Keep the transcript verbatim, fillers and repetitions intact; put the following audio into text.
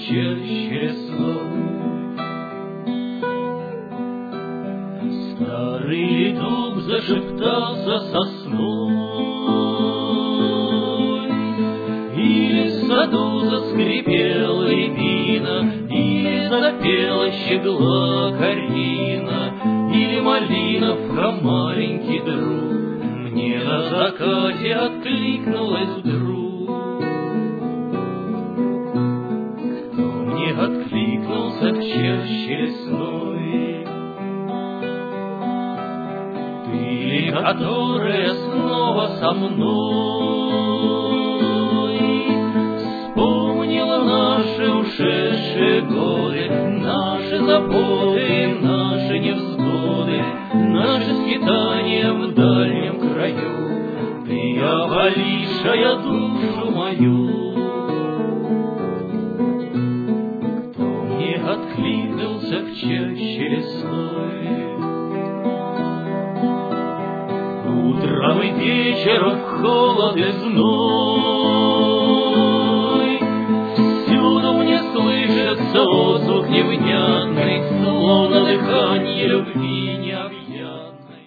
чаще лесной. Старый дуб зашептался сосной, или в саду заскрипела рябина, или запела щегла Карина, или малиновка, маленький друг, мне на закате откликнулась вдруг. Кто мне откликнулся в чаще лесной? Ты ли, которая снова со мной вспомнила наши ушедшие годы, наши заботы, наши невзгоды, наши скитания в дальнем краю? Ты овалившая душу мою. Кто мне откликнулся в чаще лесной? Утром и вечером холод и зной, всюду мне слышится воздух невнятный, словно дыхание любви.